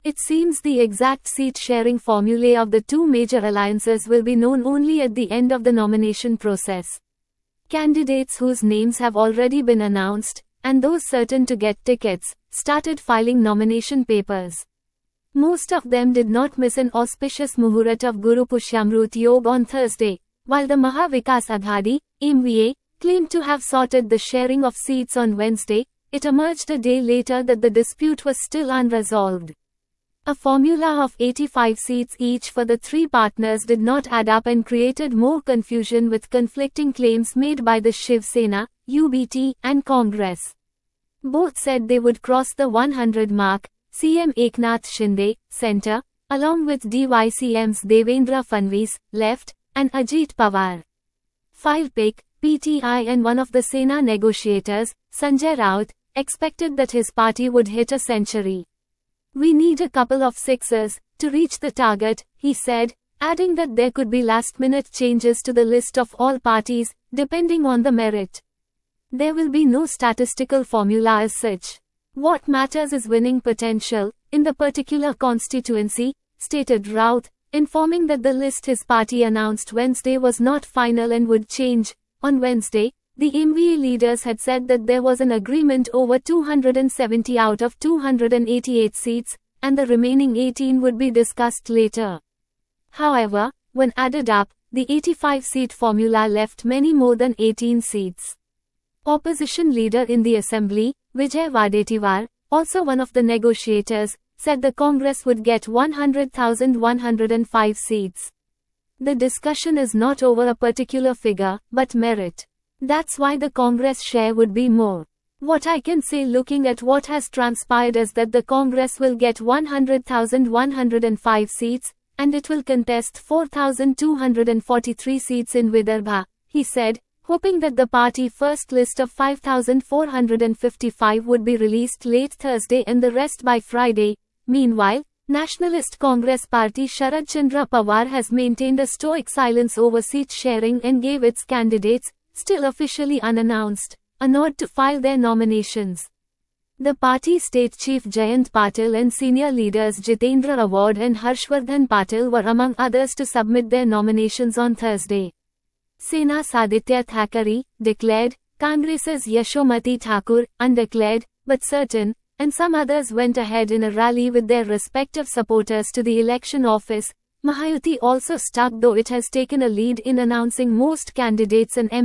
It seems the exact seat-sharing formulae of the two major alliances will be known only at the end of the nomination process. Candidates whose names have already been announced, and those certain to get tickets, started filing nomination papers. Most of them did not miss an auspicious Muhurat of Guru Pushyamrut Yog on Thursday, while the Maha Vikas Aghadi, MVA, claimed to have sorted the sharing of seats on Wednesday. It emerged a day later that the dispute was still unresolved. A formula of 85 seats each for the three partners did not add up and created more confusion with conflicting claims made by the Shiv Sena, UBT, and Congress. Both said they would cross the 100 mark. CM Eknath Shinde, Centre, along with DYCM's Devendra Fadnavis, Left, and Ajit Pawar. File pic, PTI and one of the Sena negotiators, Sanjay Raut, expected that his party would hit a century. "We need a couple of sixes to reach the target," he said, adding that there could be last-minute changes to the list of all parties, depending on the merit. There will be no statistical formula as such. "What matters is winning potential, in the particular constituency," stated Raut, informing that the list his party announced Wednesday was not final and would change. On Wednesday, the MVA leaders had said that there was an agreement over 270 out of 288 seats, and the remaining 18 would be discussed later. However, when added up, the 85-seat formula left many more than 18 seats. Opposition leader in the assembly, Vijay Wadetiwar, also one of the negotiators, said the Congress would get 100,105 seats. "The discussion is not over a particular figure, but merit. That's why the Congress share would be more. What I can say looking at what has transpired is that the Congress will get 100,105 seats, and it will contest 4,243 seats in Vidarbha," he said, hoping that the party first list of 5,455 would be released late Thursday and the rest by Friday. Meanwhile, Nationalist Congress Party Sharad Chandra Pawar has maintained a stoic silence over seat sharing and gave its candidates, still officially unannounced, a nod to file their nominations. The party state chief Jayant Patil and senior leaders Jitendra Awad and Harshvardhan Patil were among others to submit their nominations on Thursday. Sena's Aditya Thackeray, declared, Congress's Yashomati Thakur, undeclared, but certain, and some others went ahead in a rally with their respective supporters to the election office. Mahayuti also stuck, though it has taken a lead in announcing most candidates in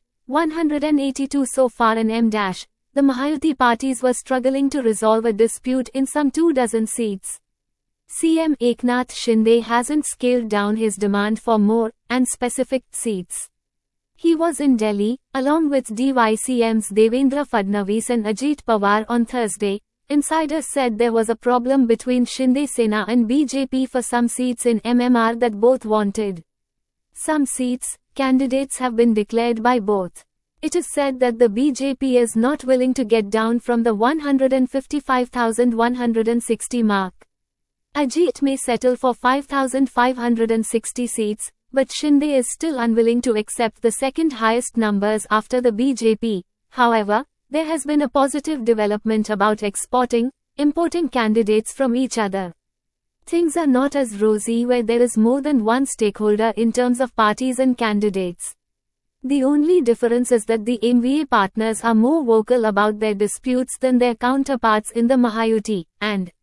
M-182 so far in M-. The Mahayuti parties were struggling to resolve a dispute in some 24 seats. CM Eknath Shinde hasn't scaled down his demand for more, and specific, seats. He was in Delhi, along with DYCM's Devendra Fadnavis and Ajit Pawar on Thursday. Insiders said there was a problem between Shinde Sena and BJP for some seats in MMR that both wanted. Some seats, candidates have been declared by both. It is said that the BJP is not willing to get down from the 155,160 mark. Ajit may settle for 5,560 seats, but Shinde is still unwilling to accept the second highest numbers after the BJP. However, there has been a positive development about importing candidates from each other. Things are not as rosy where there is more than one stakeholder in terms of parties and candidates. The only difference is that the MVA partners are more vocal about their disputes than their counterparts in the Mahayuti, and